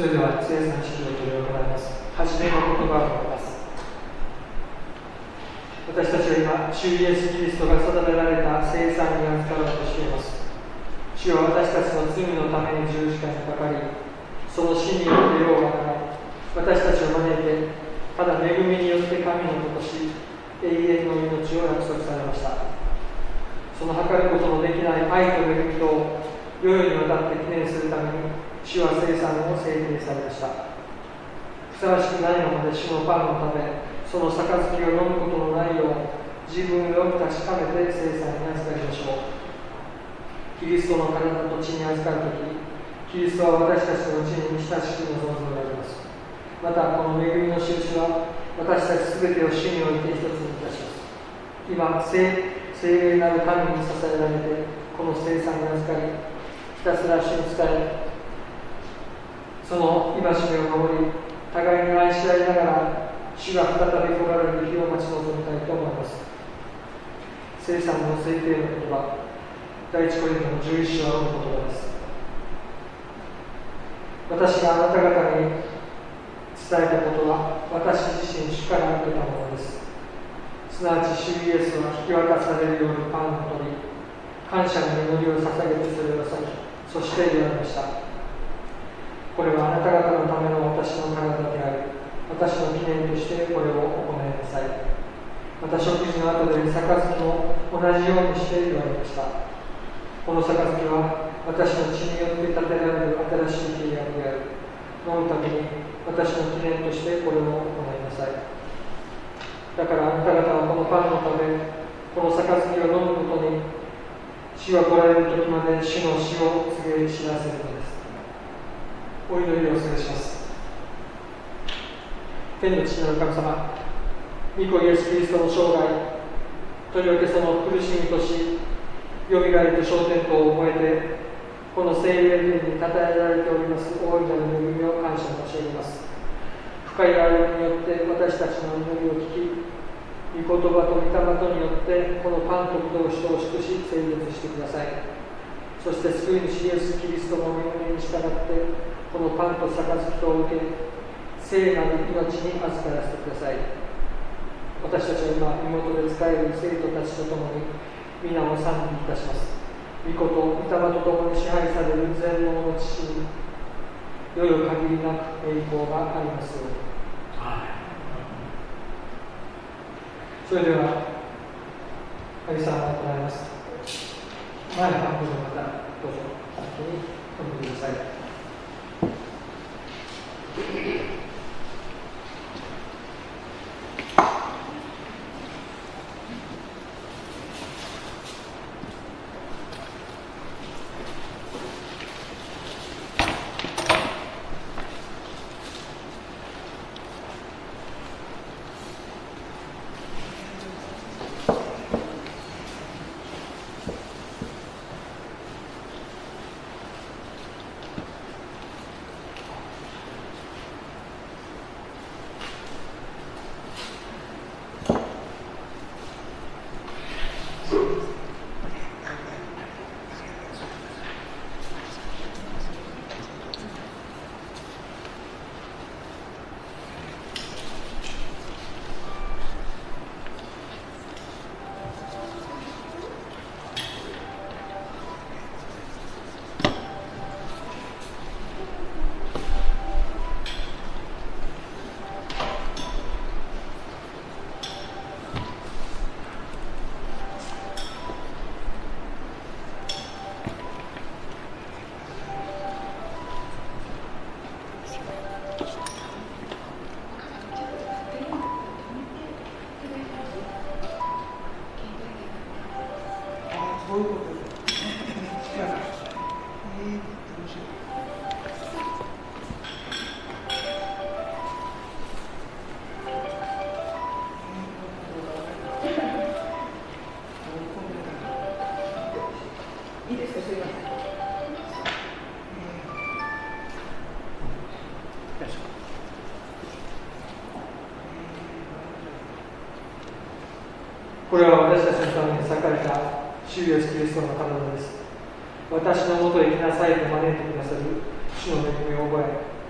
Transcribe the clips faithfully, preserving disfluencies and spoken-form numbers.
れでは聖さん指示を取り行います。はじめの言葉を述べます。私たちは今、主イエス・キリストが定められた聖餐に預かろうとしています。主は私たちの罪のために十字架にかかり、その死によって世を贖い、私たちを招いて、ただ恵みによって神の子とし、永遠の命を約束されました。その計ることのできない愛と恵みと、世々にわたって記念するために、主は聖餐を制定されました。ふさわしくないままで主のパンを食べ、その杯を飲むことのないよう、自分を確かめて聖餐に預かりましょう。キリストの体と血に預かるとき、キリストは私たちの血に親しく望んでおられます。また、この恵みの印は、私たちすべてを主において一つにいたします。今、聖聖霊なる神に支えられて、この聖餐に預かり、ひたすら主に伝え、その戒めを守り、互いに愛し合いながら、主が再び来られる日を待ち望みたいと思います。聖餐の制定の言葉、第一コリントのじゅういっ章の言葉です。私があなた方に伝えたことは、私自身主から受けたものです。すなわち、主イエスは引き渡されるようにパンを取り、感謝の祈りを捧げてそれを裂き、そして言われました。これはあなた方のための私の体であり、私の記念としてこれを行いなさい。また食事の後で杯も同じようにして言われました。この杯は私の血によって建てられる新しい契約である。飲むために私の記念としてこれを行いなさい。だからあなた方はこのパンを食べ、この杯を飲むことに、主が来られる時まで主の死を告げ知らせるのです。お祈りをお願いします。天の父なる神様、御子イエス・キリストの生涯、とりわけその苦しみとし、よみがえりと昇天とを覚えて、この聖霊にたたえられております大いなる恵みを感謝申し上げます。深い歩みによって私たちの祈りを聞き、御言葉と御霊とによってこのパンと葡萄酒を祝し成立してください。そして救い主イエス・キリストの御胸に従ってこのパンと杯とを受け、聖なる命に預からせてください。私たちは今、身元で仕える生徒たちと共に皆を賛美いたします。御子と御霊と共に支配される全能の父に、よよ限りなく栄光がありますように。それでは、神様が行います。前の半分の方、どうぞ先にお願いください。これは私たちのために裂かれた主イエス・キリストの体です。私のもとへ来なさいと招いてくださる主の恵みを覚え、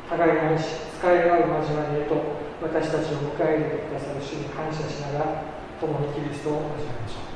互いに愛し、使い合う交わりへと私たちを迎え入れてくださる主に感謝しながら、共にキリストを交わりましょう。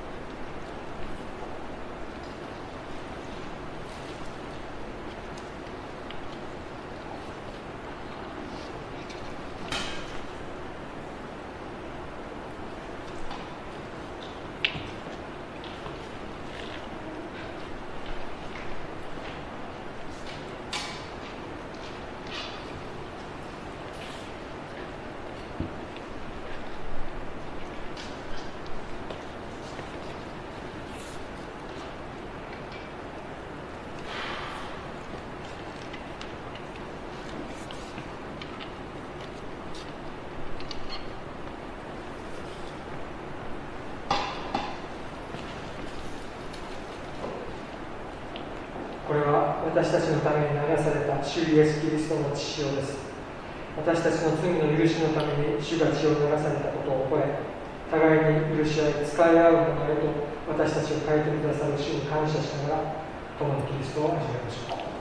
これは私たちのために流された主イエス・キリストの血潮です。私たちの罪の許しのために主が血を流されたことを覚え、互いに許し合い、使い合うものへと私たちを変えてくださる主に感謝しながら、共にキリストを始めましょう。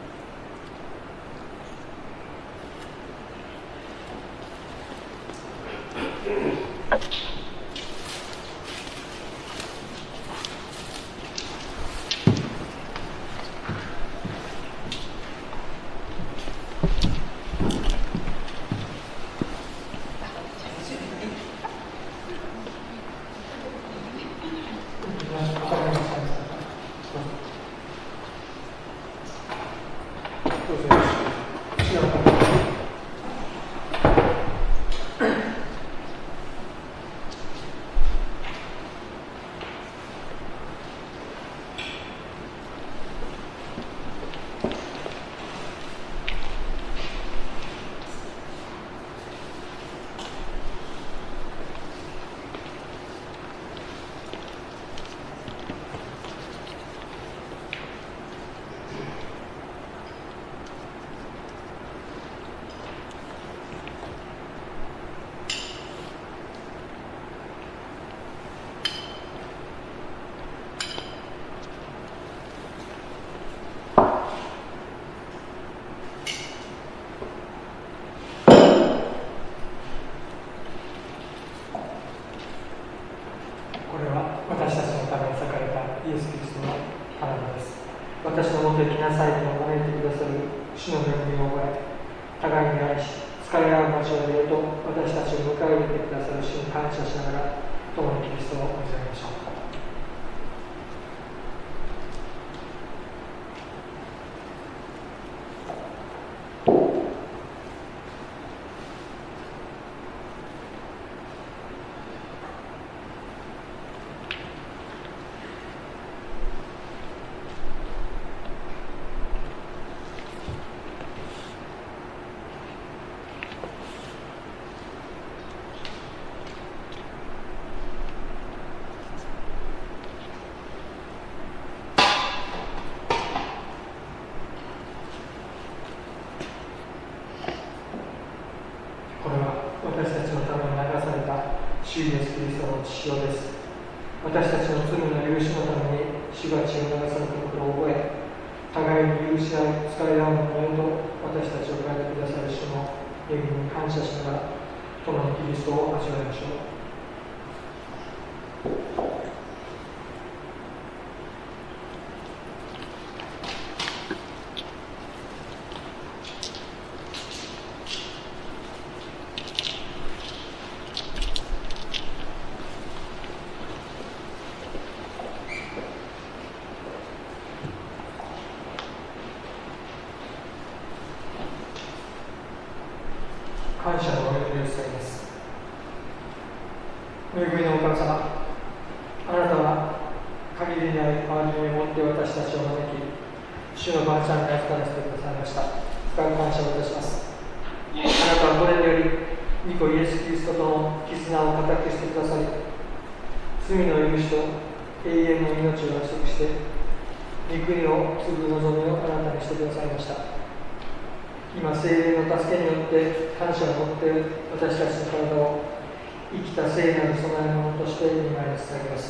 私のもとへ来なさいと招いてくださる主の恵みを覚え、互いに愛し、使い合う交わりへと私たちを迎え入れてくださる主に感謝しながら、共にキリストを交わりましょう。主イエス・キリストの血潮です。私たちの罪の許しのために主が血を流されたことを覚え、互いに許し合い、使い合うものへと私たちを変えてくださる主の恵みに感謝しながら、共にキリストを味わいましょう。感謝のお祈りをしたいです。恵みのお神様、あなたは限りない周りにもって私たちを招き、主の万象に預からせてくださいました。深く感謝をいたします。あなたはこれにより、御子イエス・キリストとの絆を固くしてくださり、罪の許しと永遠の命を約束して、御国を継ぐ望みをあなたにしてくださいました。今、聖霊の助けによって感謝を持って私たちの体を生きた聖なる備え物として御前に捧げます。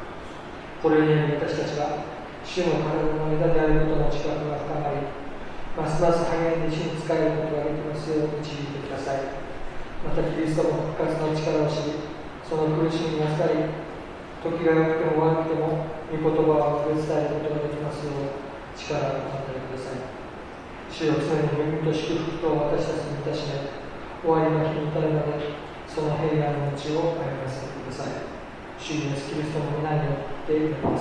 これにより私たちは主の体の枝であることの近くが深まり、 ますます励んで主に仕えることができますよう導いてください。またキリストの復活の力を知り、その苦しみに預かり、時が良くても悪くても御言葉を述べ伝えることができますよう力を与えてください。主よ、常に恵みと祝福と私たちに満たしめ、終わりの日に至るまでその平安の道を歩ませてください。主イエスキリストの皆によって祈ります。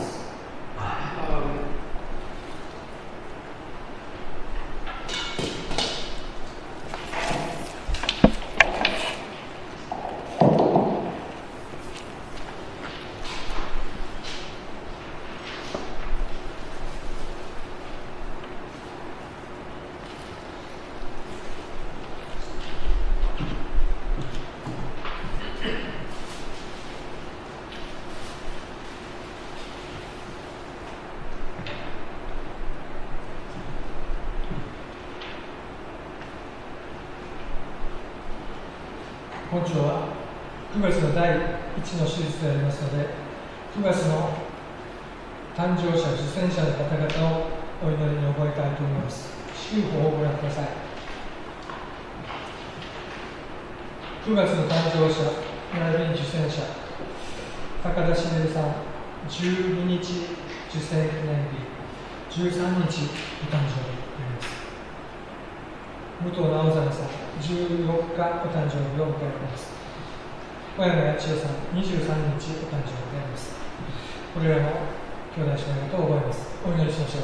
本庁はくがつのだいいちの手術でありますので、くがつの誕生者、受選者の方々をお祈りに覚えたいと思います。祝福をご覧ください。くがつの誕生者、並びに受選者、高田しげるさん、じゅうににち受選記念日、じゅうさんにちお誕生日になります。武藤直実さん、じゅうよっかお誕生日を迎えます。小山八千代さん、にじゅうさんにちお誕生日であります。これらの兄弟姉妹と覚えます。お祈りしましょう。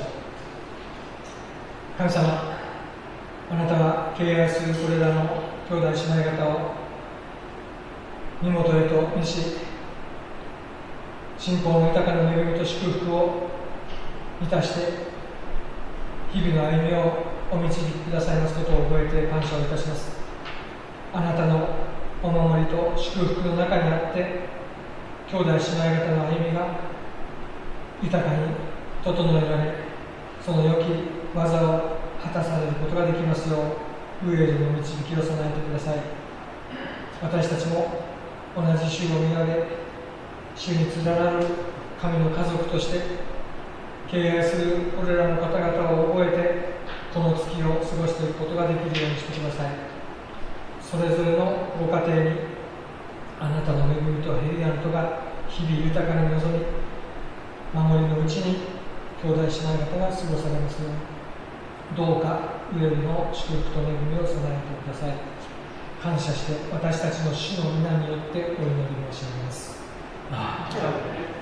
神様、あなたは敬愛するこれらの兄弟姉妹方を身元へと召し、信仰の豊かな恵みと祝福を満たして、日々の歩みをお導きくださいますことを覚えて感謝をいたします。あなたのお守りと祝福の中にあって、兄弟姉妹方の歩みが豊かに整えられ、その良き技を果たされることができますよう、上よりの導きを備えてください。私たちも同じ主を見上げ、主に連なる神の家族として、敬愛するこれらの方々を覚えて、この月を過ごしていくことができるようにしてください。それぞれのご家庭にあなたの恵みと平安とが日々豊かに望み、守りのうちに兄弟姉妹方が過ごされますように、どうか上よりの祝福と恵みを備えてください。感謝して私たちの主の皆によってお祈り申し上げます。ああ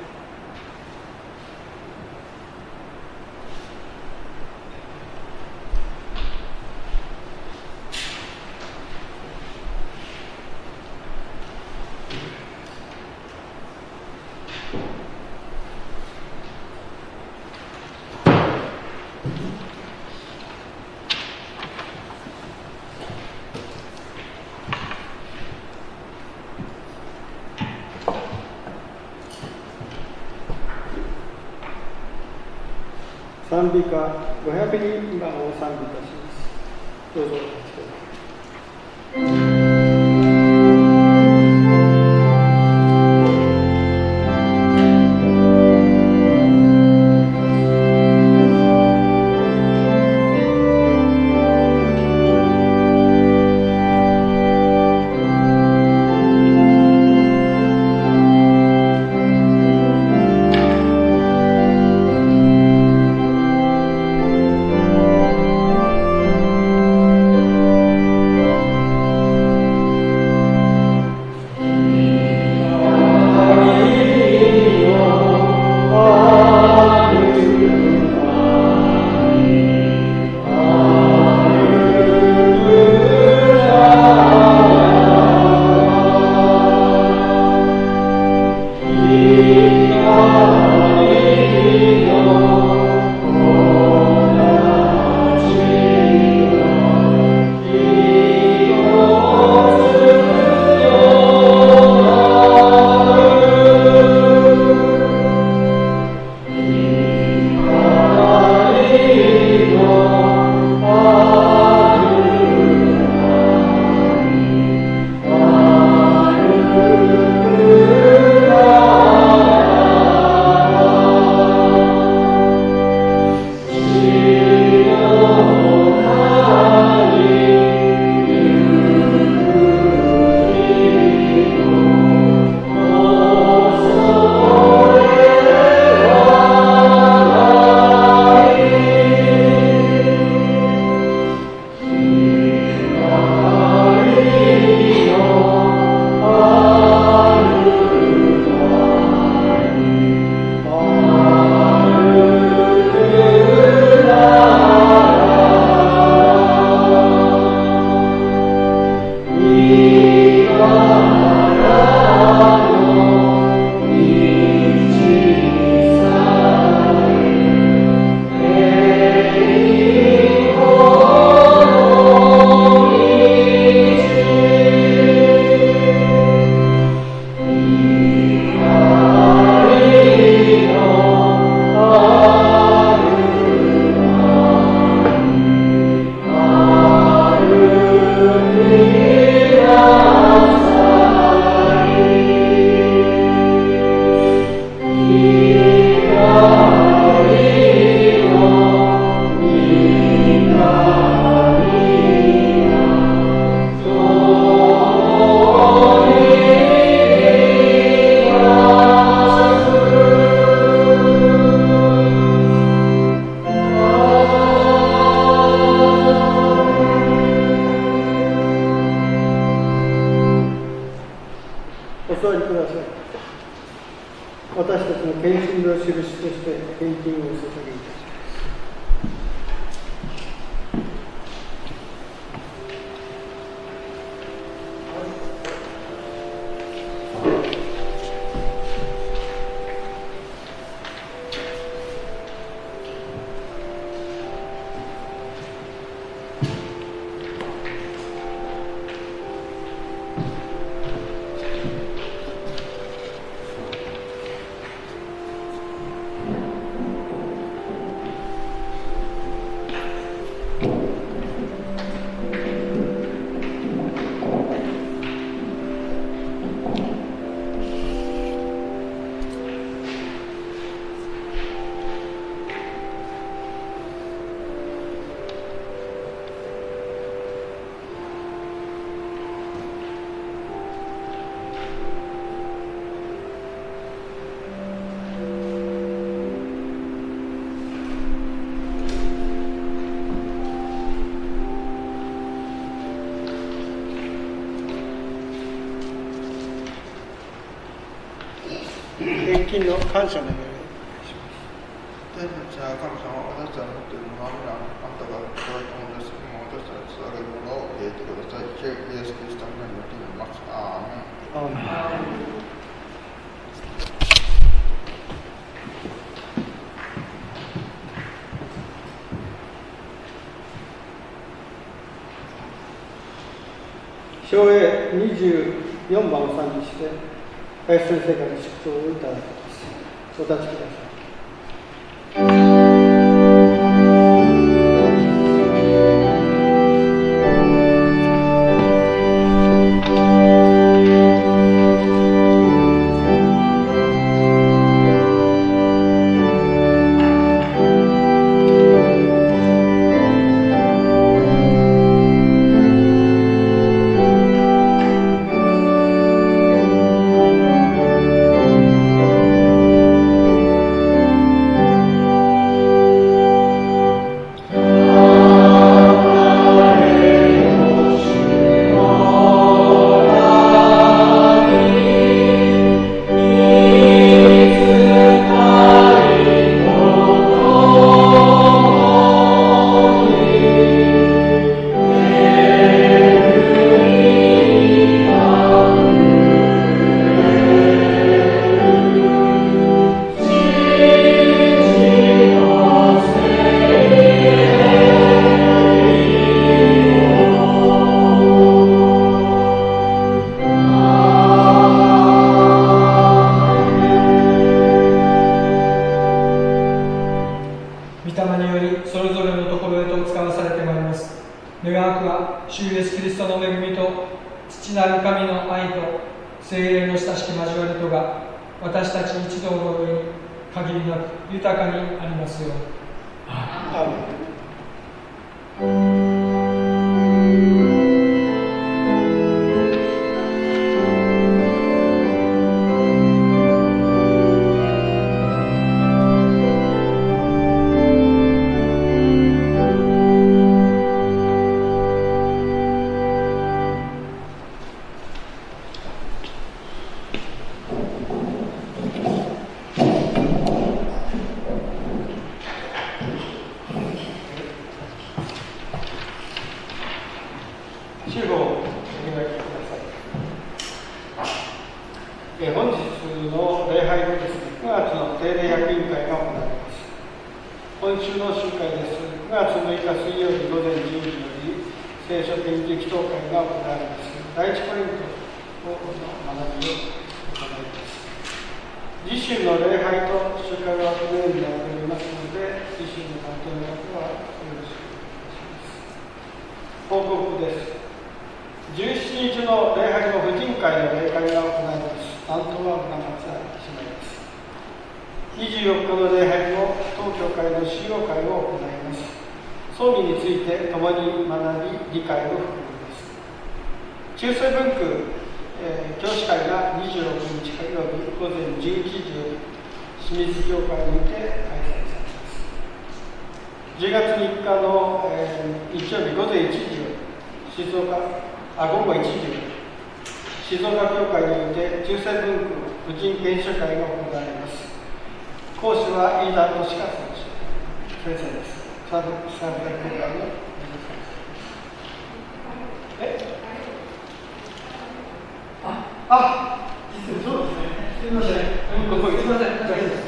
賛美歌ごひゃくにん番を賛美いたします。どうぞお待ちください。 「 座りください。私たちの献身の印として献金をお捧げいたします。献金の感謝の願いをします。 私たちは神様、私たちの持っているものは皆あなたがいただいたものです。今私たちに捧げるものを入れてください。主イエス・キリストの名によって祈ります。アーメン。 アーメン。章英にじゅうよんばんを賛美して、林先生から祝祷をいただきます。お立ちください。じゅうがつみっかの、えー、日曜日午前いちじ、静岡あ午後いちじ、 静岡教会において中世文区婦人研修会が行われます。講師は飯田俊和先生です。サーブサーブ教会のえああ実はそうですね。すみません。ここすみません。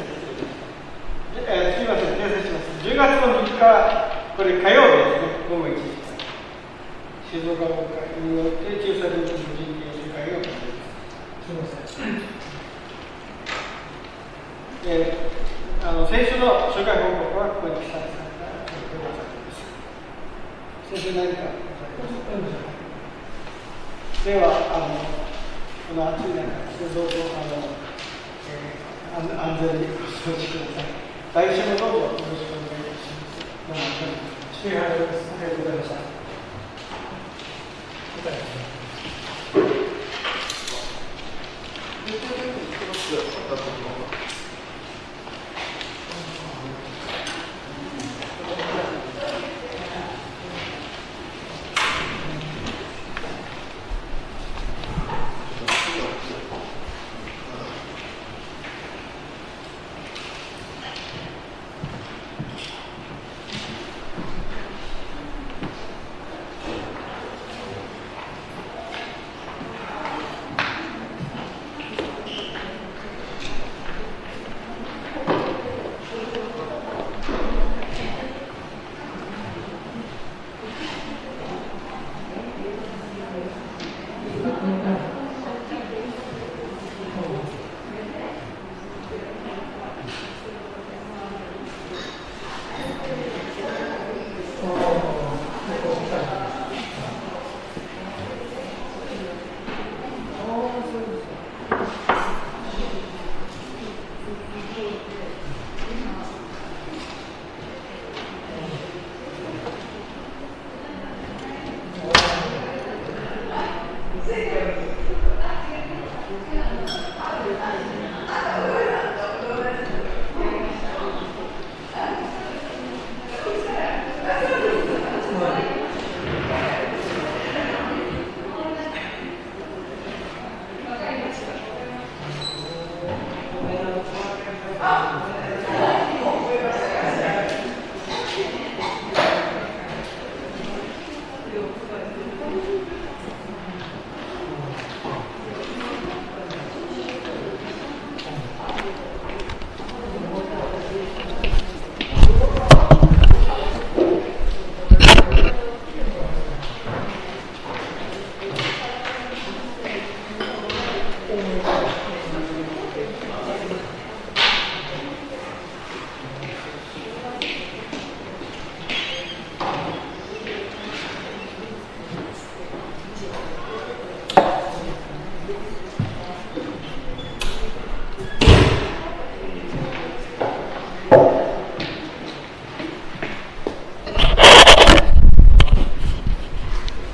えー、すみません。訂正します。じゅうがつのみっか、これ火曜日ですね。午後いちじ。静岡教会において中世文化婦人研修会が行われます。すみません。えー、あの先週の集会報告はここに記載されたところでございます。先週何かございますか。ではあのこの暑い中、どうぞあの、えー、安全にお過ごしください。来週もどうぞよろしくお願いいたします。どうもありがとうございます。ありがとうございました。 Thank you.